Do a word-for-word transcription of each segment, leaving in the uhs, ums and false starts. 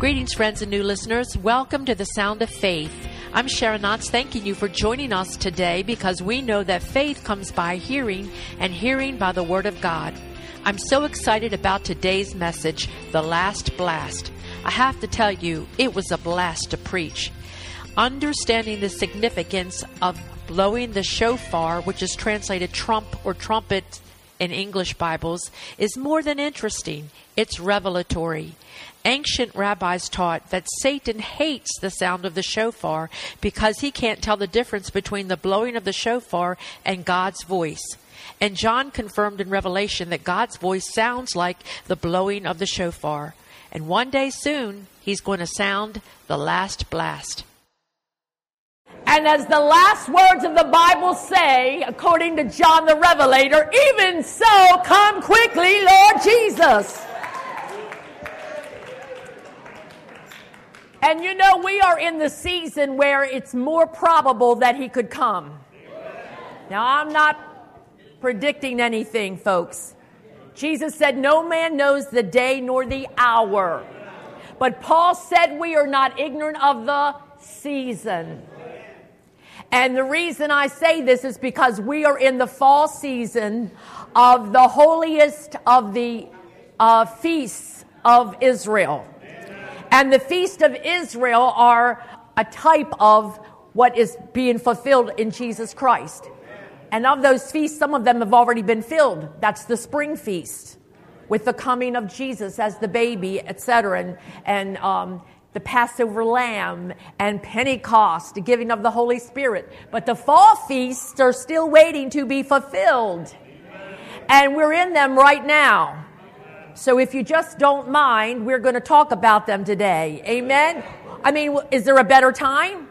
Greetings, friends and new listeners. Welcome to the Sound of Faith. I'm Sharon Knotts, thanking you for joining us today because we know that faith comes by hearing and hearing by the Word of God. I'm so excited about today's message, The Last Blast. I have to tell you, it was a blast to preach. Understanding the significance of blowing the shofar, which is translated trump or trumpet in English Bibles, is more than interesting. It's revelatory. Ancient rabbis taught that Satan hates the sound of the shofar because he can't tell the difference between the blowing of the shofar and God's voice. And John confirmed in Revelation that God's voice sounds like the blowing of the shofar. And one day soon, he's going to sound the last blast. And as the last words of the Bible say, according to John the Revelator, even so, come quickly, Lord Jesus. And you know, we are in the season where it's more probable that he could come. Now, I'm not predicting anything, folks. Jesus said, no man knows the day nor the hour. But Paul said we are not ignorant of the season. And the reason I say this is because we are in the fall season of the holiest of the uh, feasts of Israel. And the feast of Israel are a type of what is being fulfilled in Jesus Christ. And of those feasts, some of them have already been filled. That's the spring feast with the coming of Jesus as the baby, et cetera, and, and um, the Passover lamb and Pentecost, the giving of the Holy Spirit. But the fall feasts are still waiting to be fulfilled. And we're in them right now. So if you just don't mind, we're going to talk about them today. Amen? I mean, is there a better time?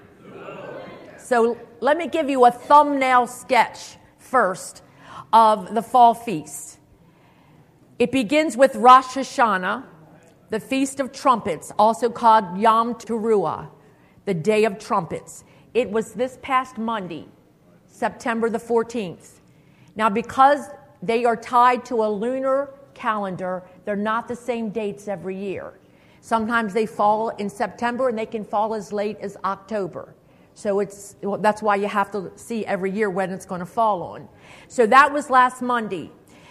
So let me give you a thumbnail sketch first of the fall feast. It begins with Rosh Hashanah, the Feast of Trumpets, also called Yom Teruah, the Day of Trumpets. It was this past Monday, September the fourteenth. Now, because they are tied to a lunar calendar, they're not the same dates every year. Sometimes they fall in September and they can fall as late as October. So it's well, that's why you have to see every year when it's going to fall on. So that was last Monday.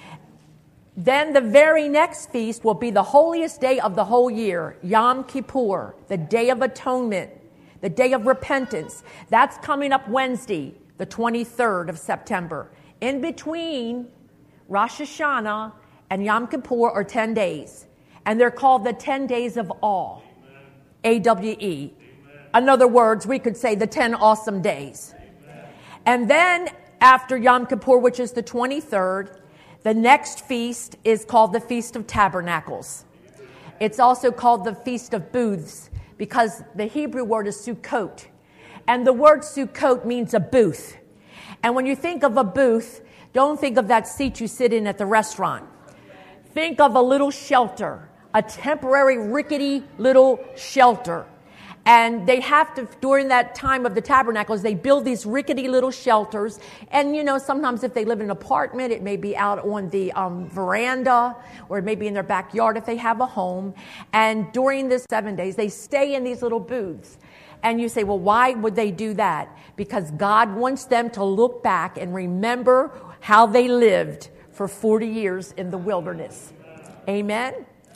Then the very next feast will be the holiest day of the whole year, Yom Kippur, the Day of Atonement, the Day of Repentance. That's coming up Wednesday, the twenty-third of September. In between Rosh Hashanah and Yom Kippur are ten days. And they're called the ten days of awe. Amen. A W E. Amen. In other words, we could say the ten awesome days. Amen. And then after Yom Kippur, which is the twenty-third, the next feast is called the Feast of Tabernacles. It's also called the Feast of Booths because the Hebrew word is Sukkot. And the word Sukkot means a booth. And when you think of a booth, don't think of that seat you sit in at the restaurant. Think of a little shelter, a temporary rickety little shelter. And they have to, during that time of the tabernacles, they build these rickety little shelters. And, you know, sometimes if they live in an apartment, it may be out on the um, veranda or it may be in their backyard if they have a home. And during this seven days, they stay in these little booths. And you say, well, why would they do that? Because God wants them to look back and remember how they lived for forty years in the wilderness. Amen?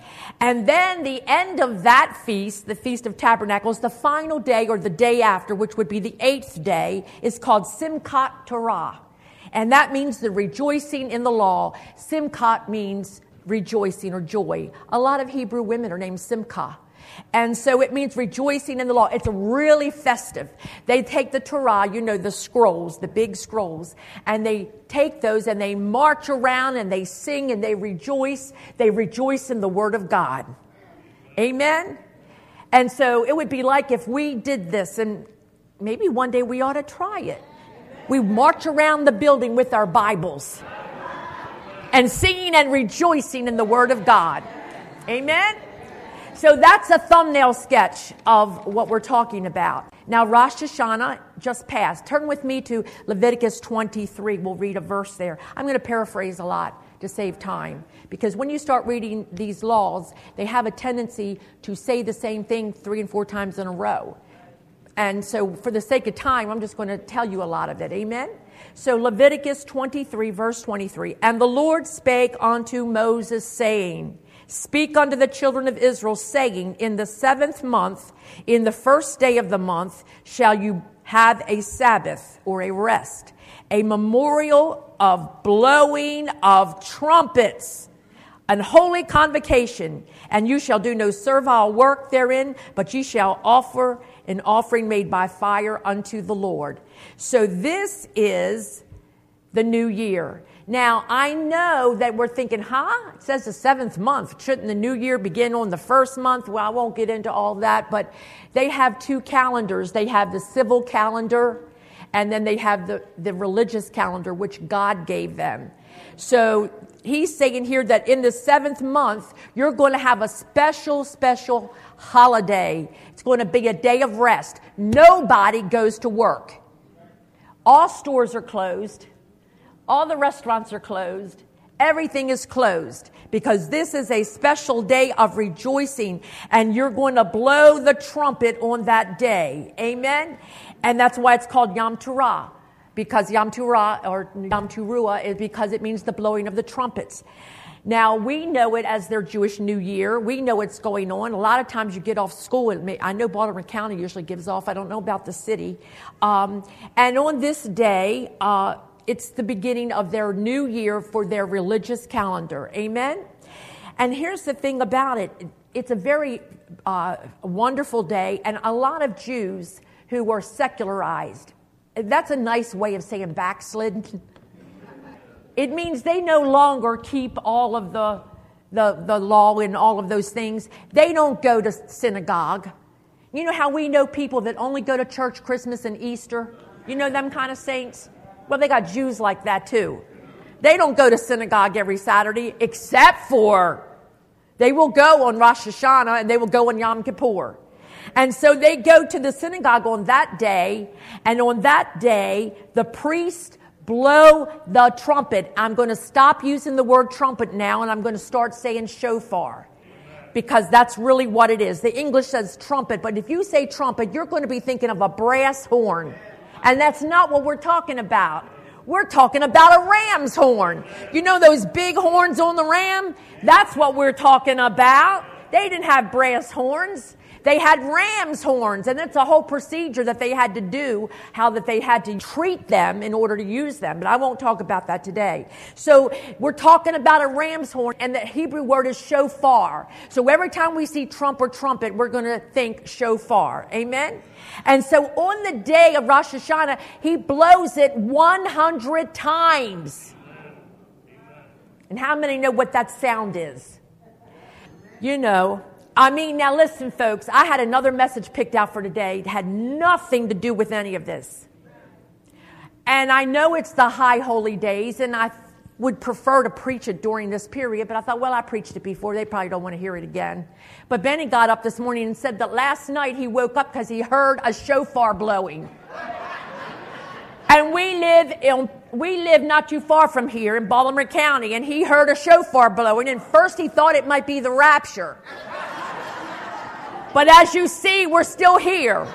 And then the end of that feast, the Feast of Tabernacles, the final day or the day after, which would be the eighth day, is called Simchat Torah. And that means the rejoicing in the law. Simchat means rejoicing or joy. A lot of Hebrew women are named Simcha. And so it means rejoicing in the law. It's really festive. They take the Torah, you know, the scrolls, the big scrolls, and they take those and they march around and they sing and they rejoice. They rejoice in the Word of God. Amen? And so it would be like if we did this, and maybe one day we ought to try it. We march around the building with our Bibles and singing and rejoicing in the Word of God. Amen? So that's a thumbnail sketch of what we're talking about. Now, Rosh Hashanah just passed. Turn with me to Leviticus twenty-three. We'll read a verse there. I'm going to paraphrase a lot to save time. Because when you start reading these laws, they have a tendency to say the same thing three and four times in a row. And so for the sake of time, I'm just going to tell you a lot of it. Amen? So Leviticus twenty-three, verse twenty-three. And the Lord spake unto Moses, saying, Speak unto the children of Israel, saying, In the seventh month, in the first day of the month, shall you have a Sabbath, or a rest, a memorial of blowing of trumpets, an holy convocation, and you shall do no servile work therein, but ye shall offer an offering made by fire unto the Lord. So this is the new year. Now, I know that we're thinking, huh? It says the seventh month. Shouldn't the new year begin on the first month? Well, I won't get into all that, but they have two calendars. They have the civil calendar, and then they have the, the religious calendar, which God gave them. So he's saying here that in the seventh month, you're going to have a special, special holiday. It's going to be a day of rest. Nobody goes to work. All stores are closed. All the restaurants are closed. Everything is closed because this is a special day of rejoicing, and you're going to blow the trumpet on that day. Amen? And that's why it's called Yom Teruah, because Yom Teruah or Yom Teruah is because it means the blowing of the trumpets. Now, we know it as their Jewish New Year. We know it's going on. A lot of times you get off school. I know Baltimore County usually gives off. I don't know about the city. Um, and on this day, uh, it's the beginning of their new year for their religious calendar. Amen? And here's the thing about it. It's a very uh, wonderful day. And a lot of Jews who are secularized, that's a nice way of saying backslidden. It means they no longer keep all of the, the, the law and all of those things. They don't go to synagogue. You know how we know people that only go to church Christmas and Easter? You know them kind of saints? Well, they got Jews like that too. They don't go to synagogue every Saturday, except for they will go on Rosh Hashanah and they will go on Yom Kippur. And so they go to the synagogue on that day, and on that day, the priest blow the trumpet. I'm going to stop using the word trumpet now, and I'm going to start saying shofar, because that's really what it is. The English says trumpet, but if you say trumpet, you're going to be thinking of a brass horn. And that's not what we're talking about. We're talking about a ram's horn. You know those big horns on the ram? That's what we're talking about. They didn't have brass horns. They had ram's horns, and it's a whole procedure that they had to do, how that they had to treat them in order to use them. But I won't talk about that today. So we're talking about a ram's horn, and the Hebrew word is shofar. So every time we see trump or trumpet, we're going to think shofar. Amen? And so on the day of Rosh Hashanah, he blows it one hundred times. And how many know what that sound is? You know. I mean, now listen, folks, I had another message picked out for today. It had nothing to do with any of this. And I know it's the high holy days, and I would prefer to preach it during this period, but I thought, well, I preached it before. They probably don't want to hear it again. But Benny got up this morning and said that last night he woke up because he heard a shofar blowing. And we live in, we live not too far from here in Baltimore County, and he heard a shofar blowing, and first he thought it might be the rapture. But as you see, we're still here.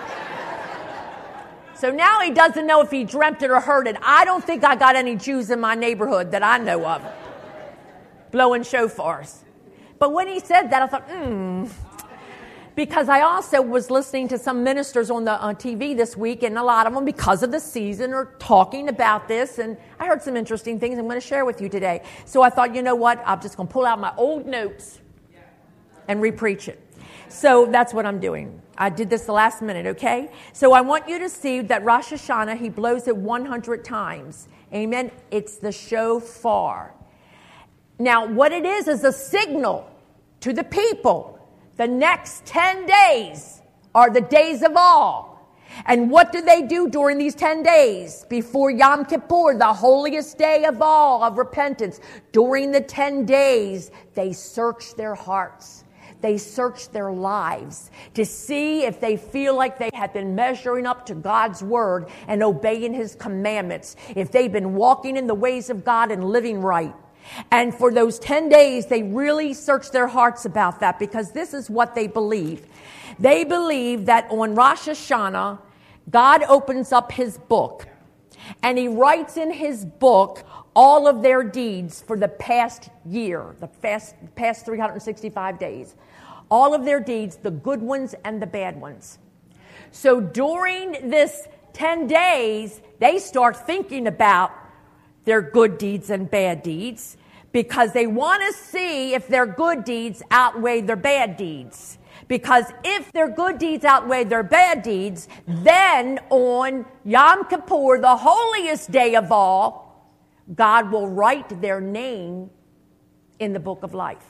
So now he doesn't know if he dreamt it or heard it. I don't think I got any Jews in my neighborhood that I know of blowing shofars. But when he said that, I thought, hmm. Because I also was listening to some ministers on the on T V this week, and a lot of them, because of the season, are talking about this. And I heard some interesting things I'm going to share with you today. So I thought, you know what? I'm just going to pull out my old notes and repreach it. So that's what I'm doing. I did this the last minute, okay? So I want you to see that Rosh Hashanah, he blows it one hundred times. Amen? It's the shofar. Now, what it is is a signal to the people. The next ten days are the days of awe. And what do they do during these ten days? Before Yom Kippur, the holiest day of all, of repentance. During the ten days, they search their hearts. They search their lives to see if they feel like they have been measuring up to God's word and obeying his commandments. If they've been walking in the ways of God and living right. And for those ten days, they really searched their hearts about that, because this is what they believe. They believe that on Rosh Hashanah, God opens up his book and he writes in his book all of their deeds for the past year, the past, past three hundred sixty-five days. All of their deeds, the good ones and the bad ones. So during this ten days, they start thinking about their good deeds and bad deeds, because they want to see if their good deeds outweigh their bad deeds. Because if their good deeds outweigh their bad deeds, then on Yom Kippur, the holiest day of all, God will write their name in the book of life.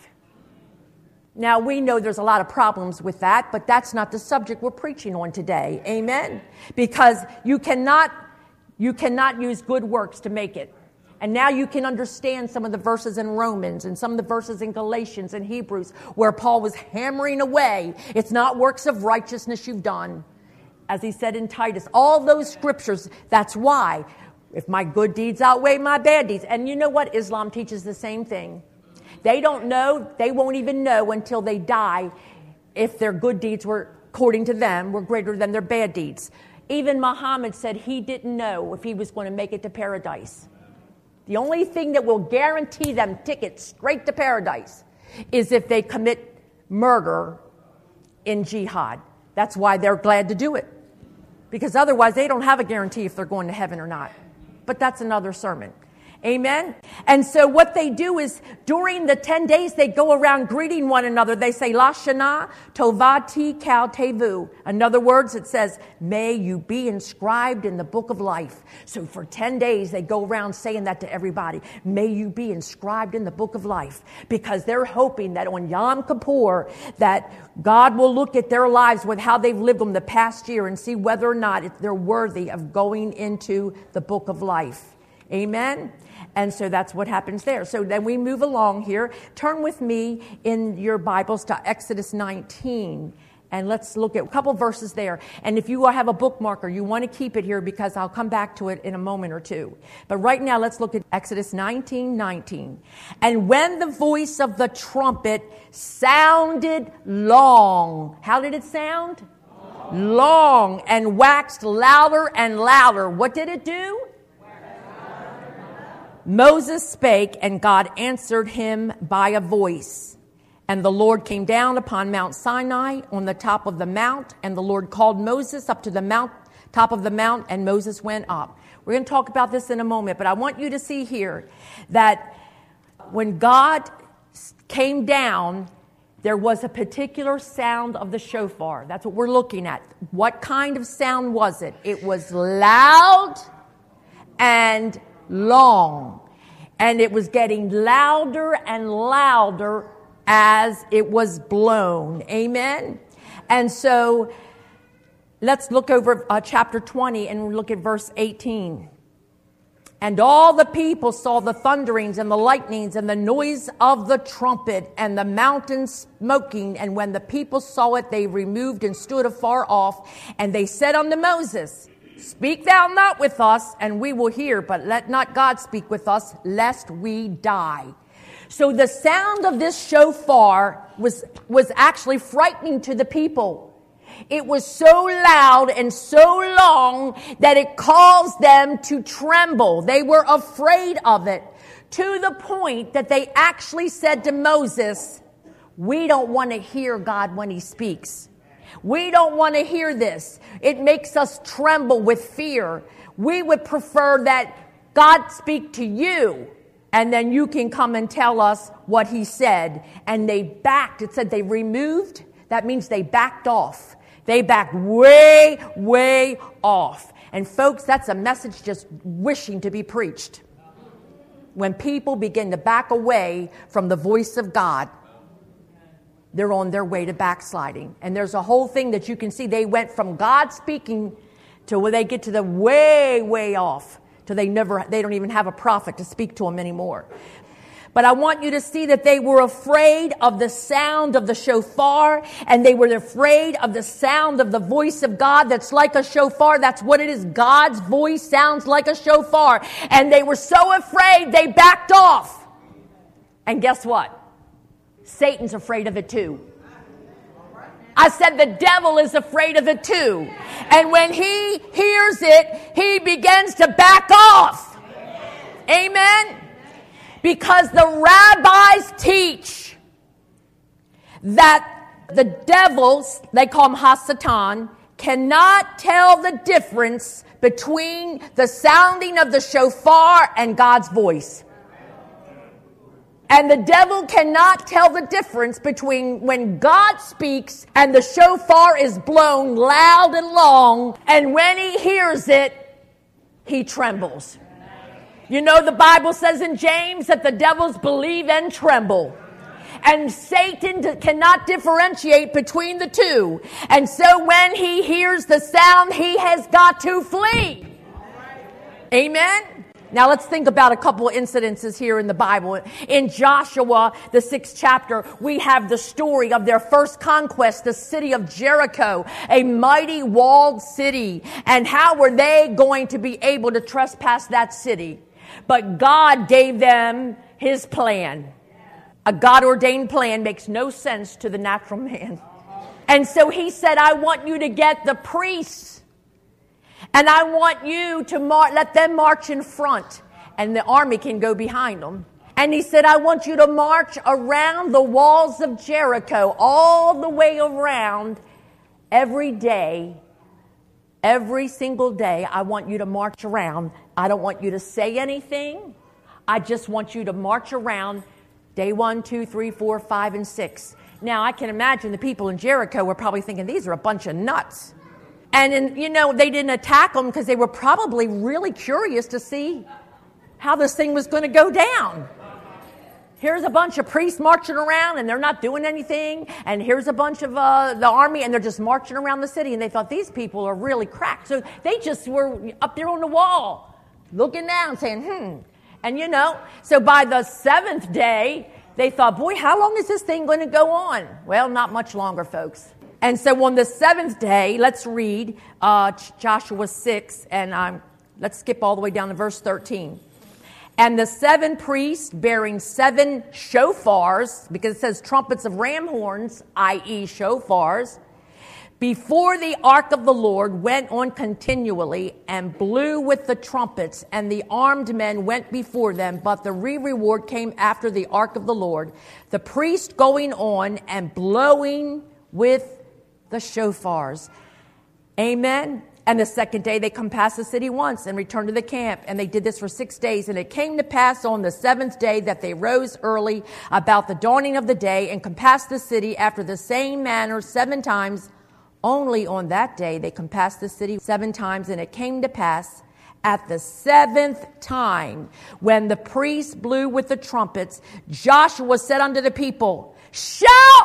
Now, we know there's a lot of problems with that, but that's not the subject we're preaching on today. Amen? Because you cannot, you cannot use good works to make it. And now you can understand some of the verses in Romans and some of the verses in Galatians and Hebrews where Paul was hammering away. It's not works of righteousness you've done. As he said in Titus, all those scriptures, that's why. If my good deeds outweigh my bad deeds. And you know what? Islam teaches the same thing. They don't know, they won't even know until they die if their good deeds were, according to them, were greater than their bad deeds. Even Muhammad said he didn't know if he was going to make it to paradise. The only thing that will guarantee them tickets straight to paradise is if they commit murder in jihad. That's why they're glad to do it. Because otherwise they don't have a guarantee if they're going to heaven or not. But that's another sermon. Amen? And so what they do is during the ten days, they go around greeting one another. They say, Lashana Tovati Kal Tevu. In other words, it says, may you be inscribed in the book of life. So for ten days, they go around saying that to everybody. May you be inscribed in the book of life. Because they're hoping that on Yom Kippur, that God will look at their lives with how they've lived them the past year and see whether or not they're worthy of going into the book of life. Amen? And so that's what happens there. So then we move along here. Turn with me in your Bibles to Exodus nineteen. And let's look at a couple verses there. And if you have a bookmarker, you want to keep it here because I'll come back to it in a moment or two. But right now, let's look at Exodus nineteen nineteen. And when the voice of the trumpet sounded long. How did it sound? Long. Long. And waxed louder and louder. What did it do? Moses spake, and God answered him by a voice. And the Lord came down upon Mount Sinai on the top of the mount, and the Lord called Moses up to the mount, top of the mount, and Moses went up. We're going to talk about this in a moment, but I want you to see here that when God came down, there was a particular sound of the shofar. That's what we're looking at. What kind of sound was it? It was loud and long, and it was getting louder and louder as it was blown. Amen. And so let's look over uh, chapter twenty and look at verse eighteen. And all the people saw the thunderings and the lightnings and the noise of the trumpet and the mountain smoking. And when the people saw it, they removed and stood afar off. And they said unto Moses, speak thou not with us, and we will hear, but let not God speak with us, lest we die. So the sound of this shofar was, was actually frightening to the people. It was so loud and so long that it caused them to tremble. They were afraid of it, to the point that they actually said to Moses, we don't want to hear God when he speaks. We don't want to hear this. It makes us tremble with fear. We would prefer that God speak to you, and then you can come and tell us what he said. And they backed. It said they removed. That means they backed off. They backed way, way off. And folks, that's a message just wishing to be preached. When people begin to back away from the voice of God, they're on their way to backsliding. And there's a whole thing that you can see. They went from God speaking to where they get to the way, way off, till they never, they don't even have a prophet to speak to them anymore. But I want you to see that they were afraid of the sound of the shofar, and they were afraid of the sound of the voice of God that's like a shofar. That's what it is. God's voice sounds like a shofar. And they were so afraid they backed off. And guess what? Satan's afraid of it too. I said the devil is afraid of it too. And when he hears it, he begins to back off. Amen? Because the rabbis teach that the devils, they call him Hasatan, cannot tell the difference between the sounding of the shofar and God's voice. And the devil cannot tell the difference between when God speaks and the shofar is blown loud and long, and when he hears it, he trembles. You know, the Bible says in James that the devils believe and tremble. And Satan cannot differentiate between the two. And so when he hears the sound, he has got to flee. Amen? Now let's think about a couple of incidences here in the Bible. In Joshua, the sixth chapter, we have the story of their first conquest, the city of Jericho, a mighty walled city. And how were they going to be able to trespass that city? But God gave them his plan. A God-ordained plan makes no sense to the natural man. And so he said, I want you to get the priests. And I want you to mar- let them march in front, and the army can go behind them. And he said, I want you to march around the walls of Jericho, all the way around, every day, every single day. I want you to march around. I don't want you to say anything. I just want you to march around day one, two, three, four, five, and six. Now, I can imagine the people in Jericho were probably thinking, these are a bunch of nuts. And, in, you know, they didn't attack them because they were probably really curious to see how this thing was going to go down. Here's a bunch of priests marching around, and they're not doing anything. And here's a bunch of uh, the army, and they're just marching around the city. And they thought, these people are really cracked. So they just were up there on the wall, looking down, saying, hmm. And, you know, so by the seventh day, they thought, boy, how long is this thing going to go on? Well, not much longer, folks. And so on the seventh day, let's read uh, Joshua six, and um, let's skip all the way down to verse thirteen. And the seven priests bearing seven shofars, because it says trumpets of ram horns, that is shofars, before the ark of the Lord went on continually and blew with the trumpets, and the armed men went before them, but the re-reward came after the ark of the Lord, the priest going on and blowing with the shofars. Amen. And the second day they compassed the city once and returned to the camp. And they did this for six days. And it came to pass on the seventh day that they rose early about the dawning of the day and compassed the city after the same manner seven times. Only on that day they compassed the city seven times. And it came to pass at the seventh time, when the priests blew with the trumpets, Joshua said unto the people, shout!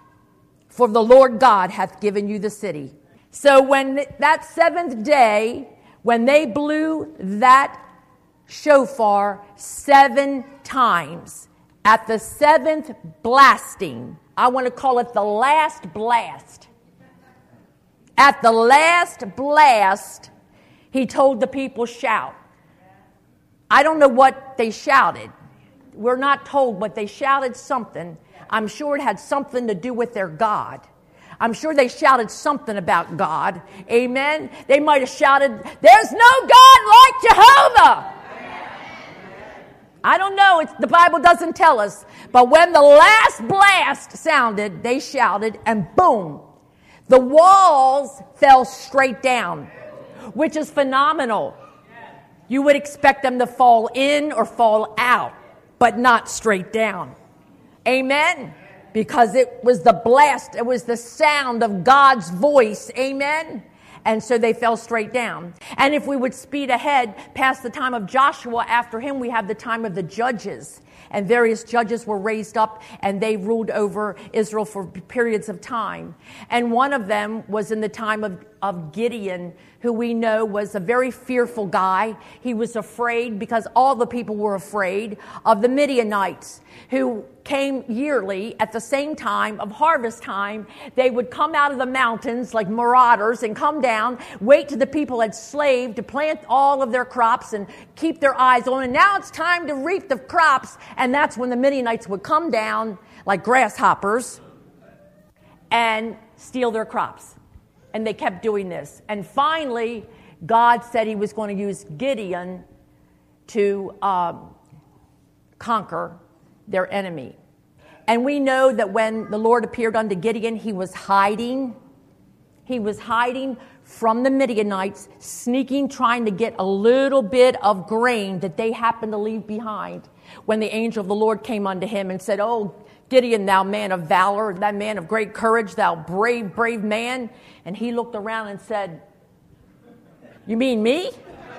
For the Lord God hath given you the city. So when that seventh day, when they blew that shofar seven times, at the seventh blasting, I want to call it the last blast. At the last blast, he told the people, shout. I don't know what they shouted. We're not told, but they shouted something. I'm sure it had something to do with their God. I'm sure they shouted something about God. Amen. They might have shouted, there's no God like Jehovah. I don't know. It's, the Bible doesn't tell us. But when the last blast sounded, they shouted, and boom, the walls fell straight down, which is phenomenal. You would expect them to fall in or fall out, but not straight down. Amen. Because it was the blast, it was the sound of God's voice. Amen. And so they fell straight down. And if we would speed ahead past the time of Joshua, after him we have the time of the judges. And various judges were raised up, and they ruled over Israel for periods of time. And one of them was in the time of, of Gideon, who we know was a very fearful guy. He was afraid, because all the people were afraid, of the Midianites, who came yearly at the same time of harvest time. They would come out of the mountains like marauders and come down, wait till the people had slaved to plant all of their crops and keep their eyes on. And now it's time to reap the crops. And that's when the Midianites would come down like grasshoppers and steal their crops. And they kept doing this. And finally, God said he was going to use Gideon to um, conquer their enemy. And we know that when the Lord appeared unto Gideon, he was hiding. He was hiding from the Midianites, sneaking, trying to get a little bit of grain that they happened to leave behind. When the angel of the Lord came unto him and said, "Oh, Gideon, thou man of valor, that man of great courage, thou brave, brave man." And he looked around and said, "You mean me?"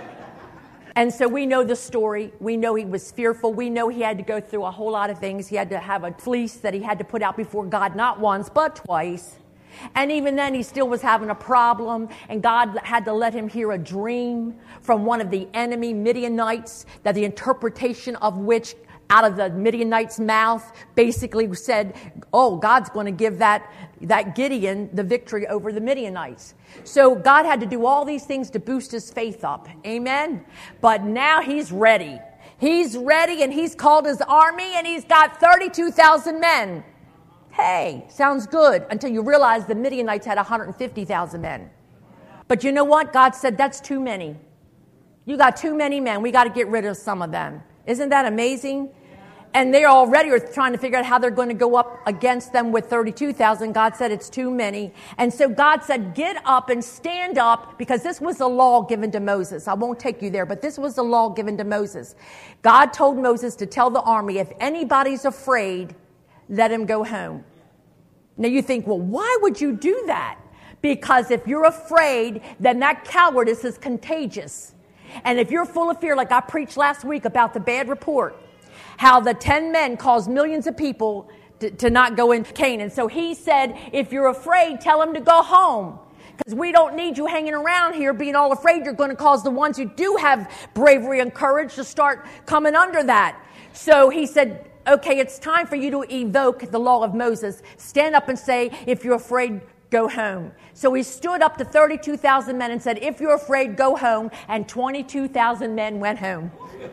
And so we know the story. We know he was fearful. We know he had to go through a whole lot of things. He had to have a fleece that he had to put out before God, not once, but twice. And even then, he still was having a problem. And God had to let him hear a dream from one of the enemy Midianites, that the interpretation of which out of the Midianites' mouth basically said, "Oh, God's going to give that, that Gideon the victory over the Midianites." So God had to do all these things to boost his faith up. Amen? But now he's ready. He's ready, and he's called his army, and he's got thirty-two thousand men. Hey, sounds good, until you realize the Midianites had one hundred fifty thousand men. But you know what? God said, that's too many. You got too many men. We got to get rid of some of them. Isn't that amazing? And they already are trying to figure out how they're going to go up against them with thirty-two thousand. God said it's too many. And so God said, get up and stand up, because this was the law given to Moses. I won't take you there, but this was the law given to Moses. God told Moses to tell the army, if anybody's afraid, let him go home. Now you think, well, why would you do that? Because if you're afraid, then that cowardice is contagious. And if you're full of fear, like I preached last week about the bad report, how the ten men caused millions of people to, to not go into Canaan. So he said, if you're afraid, tell them to go home. Because we don't need you hanging around here being all afraid. You're going to cause the ones who do have bravery and courage to start coming under that. So he said, okay, it's time for you to evoke the law of Moses. Stand up and say, if you're afraid, go home. So he stood up to thirty-two thousand men and said, if you're afraid, go home. And twenty-two thousand men went home.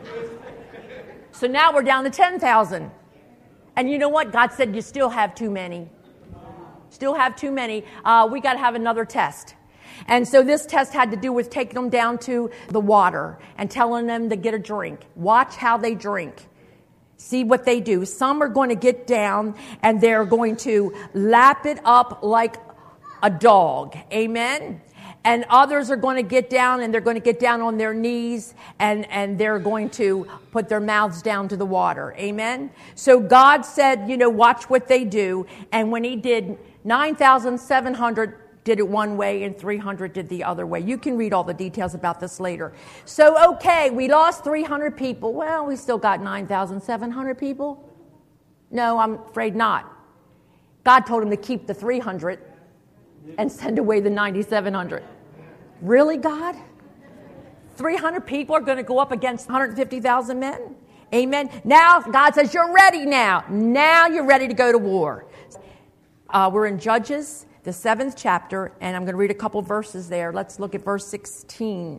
So now we're down to ten thousand. And you know what? God said, you still have too many. Still have too many. Uh, we got to have another test. And so this test had to do with taking them down to the water and telling them to get a drink. Watch how they drink. See what they do. Some are going to get down and they're going to lap it up like a dog. Amen. And others are going to get down and they're going to get down on their knees and, and they're going to put their mouths down to the water. Amen. So God said, you know, watch what they do. And when he did, nine thousand seven hundred did it one way and three hundred did the other way. You can read all the details about this later. So, okay, we lost three hundred people. Well, we still got nine thousand seven hundred people. No, I'm afraid not. God told him to keep the three hundred and send away the nine thousand seven hundred. Really, God? three hundred people are going to go up against one hundred fifty thousand men? Amen. Now, God says, you're ready now. Now you're ready to go to war. Uh, we're in Judges, the seventh chapter, and I'm going to read a couple verses there. Let's look at verse sixteen.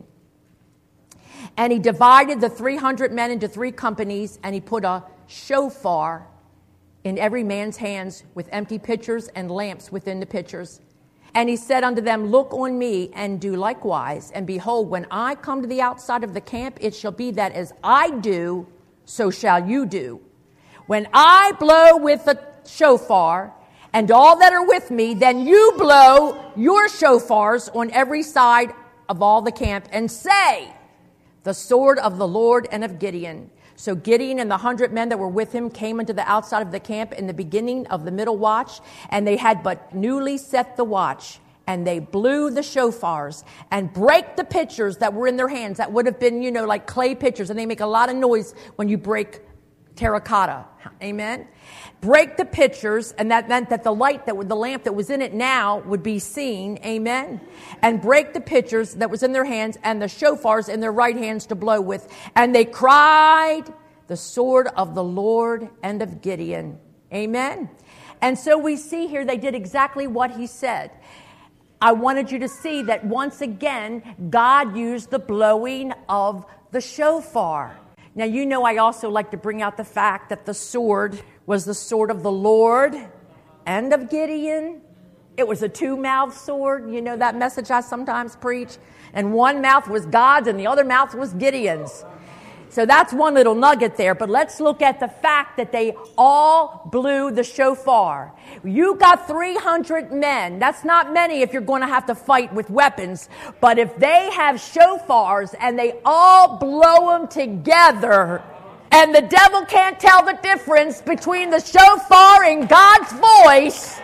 And he divided the three hundred men into three companies, and he put a shofar in every man's hands with empty pitchers and lamps within the pitchers. And he said unto them, look on me and do likewise. And behold, when I come to the outside of the camp, it shall be that as I do, so shall you do. When I blow with the shofar, and all that are with me, then you blow your shofars on every side of all the camp, and say, the sword of the Lord and of Gideon. So Gideon and the hundred men that were with him came into the outside of the camp in the beginning of the middle watch, and they had but newly set the watch, and they blew the shofars and break the pitchers that were in their hands. That would have been, you know, like clay pitchers, and they make a lot of noise when you break terracotta. Amen. Break the pitchers, and that meant that the light that would, the lamp that was in it now would be seen. Amen. And break the pitchers that was in their hands and the shofars in their right hands to blow with. And they cried, the sword of the Lord and of Gideon. Amen. And so we see here they did exactly what he said. I wanted you to see that once again, God used the blowing of the shofar. Now, you know, I also like to bring out the fact that the sword was the sword of the Lord and of Gideon. It was a two-mouthed sword. You know that message I sometimes preach? And one mouth was God's and the other mouth was Gideon's. So that's one little nugget there. But let's look at the fact that they all blew the shofar. You got three hundred men. That's not many if you're going to have to fight with weapons. But if they have shofars and they all blow them together, and the devil can't tell the difference between the shofar and God's voice,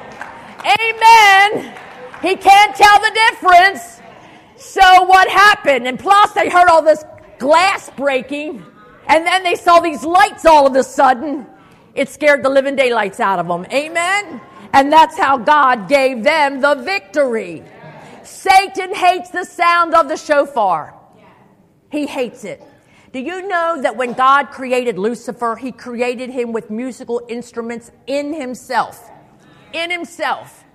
amen, he can't tell the difference. So what happened? And plus they heard all this glass breaking, and then they saw these lights all of a sudden. It scared the living daylights out of them. Amen? And that's how God gave them the victory. Satan hates the sound of the shofar. He hates it. Do you know that when God created Lucifer, he created him with musical instruments in himself? In himself.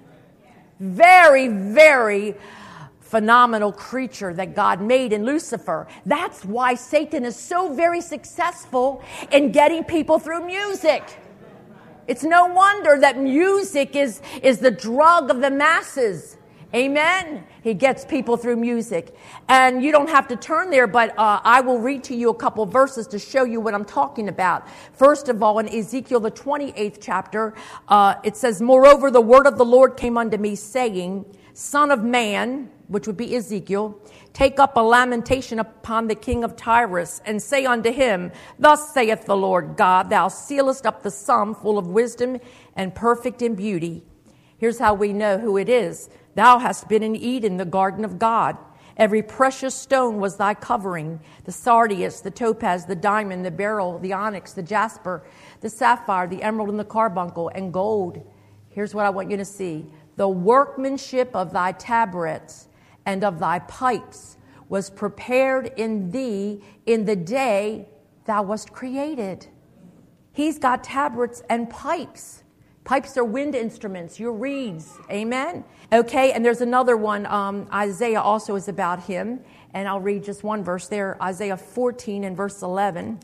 Very, very phenomenal creature that God made in Lucifer. That's why Satan is so very successful in getting people through music. It's no wonder that music is, is the drug of the masses. Amen? He gets people through music. And you don't have to turn there, but uh, I will read to you a couple of verses to show you what I'm talking about. First of all, in Ezekiel, the twenty-eighth chapter, uh, it says, "Moreover, the word of the Lord came unto me, saying, Son of man," which would be Ezekiel, "take up a lamentation upon the king of Tyrus, and say unto him, Thus saith the Lord God, Thou sealest up the sum full of wisdom and perfect in beauty." Here's how we know who it is. "Thou hast been in Eden, the garden of God. Every precious stone was thy covering, the sardius, the topaz, the diamond, the beryl, the onyx, the jasper, the sapphire, the emerald, and the carbuncle, and gold." Here's what I want you to see. "The workmanship of thy tabrets and of thy pipes was prepared in thee in the day thou wast created." He's got tabrets and pipes. Pipes are wind instruments, your reeds. Amen? Okay, and there's another one. Um, Isaiah also is about him. And I'll read just one verse there. Isaiah fourteen and verse eleven.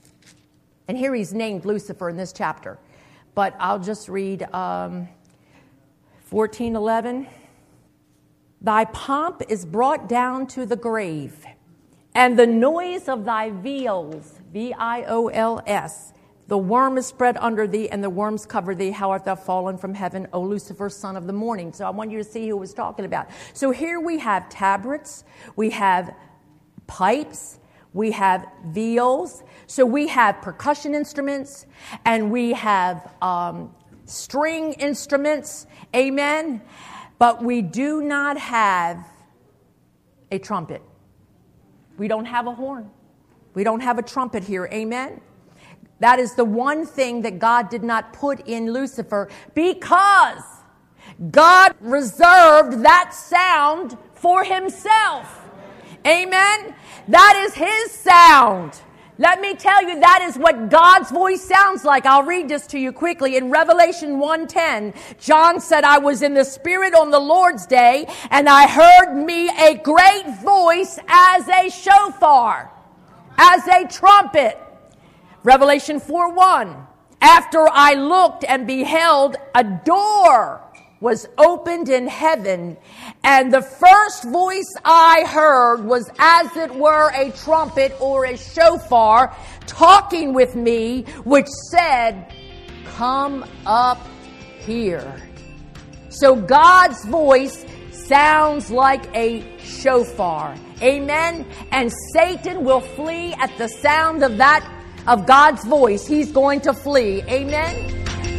And here he's named Lucifer in this chapter. But I'll just read um, fourteen eleven. "Thy pomp is brought down to the grave, and the noise of thy viols," V I O L S, "the worm is spread under thee, and the worms cover thee. How art thou fallen from heaven, O Lucifer, son of the morning?" So I want you to see who it was talking about. So here we have tabrets, we have pipes, we have viols. So we have percussion instruments, and we have um, string instruments. Amen? But we do not have a trumpet. We don't have a horn. We don't have a trumpet here. Amen? That is the one thing that God did not put in Lucifer, because God reserved that sound for himself. Amen? That is his sound. Let me tell you, that is what God's voice sounds like. I'll read this to you quickly. In Revelation one ten, John said, "I was in the Spirit on the Lord's day, and I heard me a great voice as a shofar," as a trumpet. Revelation four one, "After I looked and beheld, a door was opened in heaven, and the first voice I heard was as it were a trumpet or a shofar talking with me, which said, Come up here." So God's voice sounds like a shofar. Amen? And Satan will flee at the sound of that, of God's voice. He's going to flee. Amen?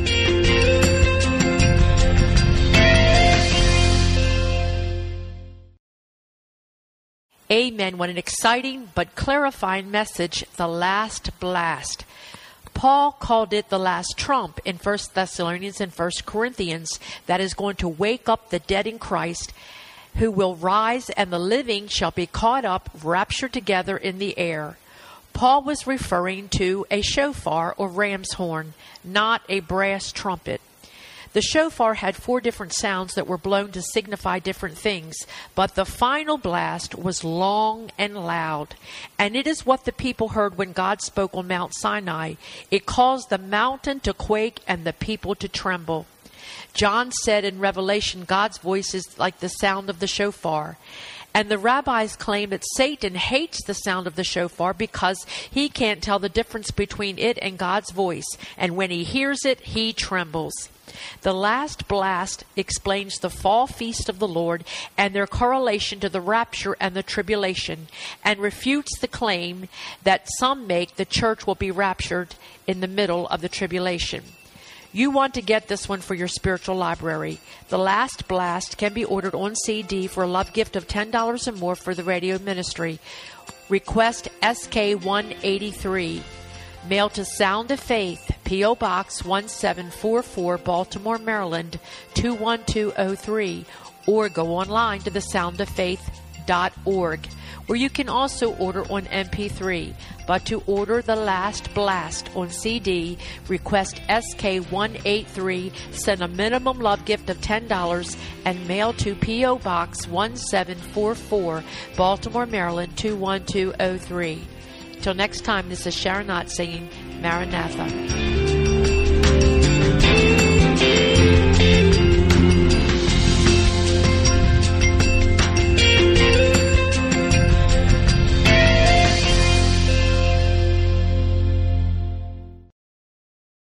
Amen. What an exciting but clarifying message, the last blast. Paul called it the last trump in First Thessalonians and First Corinthians, that is going to wake up the dead in Christ, who will rise, and the living shall be caught up, raptured together in the air. Paul was referring to a shofar or ram's horn, not a brass trumpet. The shofar had four different sounds that were blown to signify different things, but the final blast was long and loud. And it is what the people heard when God spoke on Mount Sinai. It caused the mountain to quake and the people to tremble. John said in Revelation, God's voice is like the sound of the shofar. And the rabbis claim that Satan hates the sound of the shofar because he can't tell the difference between it and God's voice. And when he hears it, he trembles. The last blast explains the fall feast of the Lord and their correlation to the rapture and the tribulation, and refutes the claim that some make the church will be raptured in the middle of the tribulation. You want to get this one for your spiritual library. The Last Blast can be ordered on C D for a love gift of ten dollars or more for the radio ministry. Request S K one eighty-three. Mail to Sound of Faith, P O. Box one seven four four, Baltimore, Maryland, two one two oh three. Or go online to the sound of faith dot org, where you can also order on M P three. But to order The Last Blast on C D, request S K one eighty-three, send a minimum love gift of ten dollars, and mail to P O. Box one seven four four, Baltimore, Maryland, two one two oh three. Till next time, this is Sharon Knott saying Maranatha.